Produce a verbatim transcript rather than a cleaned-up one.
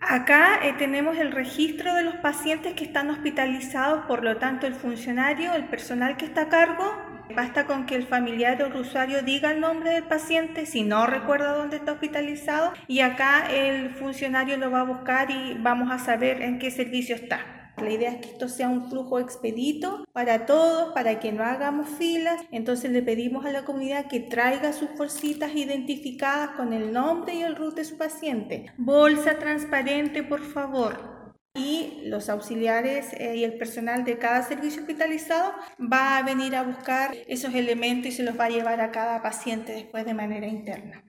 Acá eh, tenemos el registro de los pacientes que están hospitalizados, por lo tanto el funcionario, el personal que está a cargo, basta con que el familiar o el usuario diga el nombre del paciente, si no recuerda dónde está hospitalizado, y acá el funcionario lo va a buscar y vamos a saber en qué servicio está. La idea es que esto sea un flujo expedito para todos, para que no hagamos filas. Entonces le pedimos a la comunidad que traiga sus bolsitas identificadas con el nombre y el root de su paciente. Bolsa transparente, por favor. Y los auxiliares eh, y el personal de cada servicio hospitalizado va a venir a buscar esos elementos y se los va a llevar a cada paciente después de manera interna.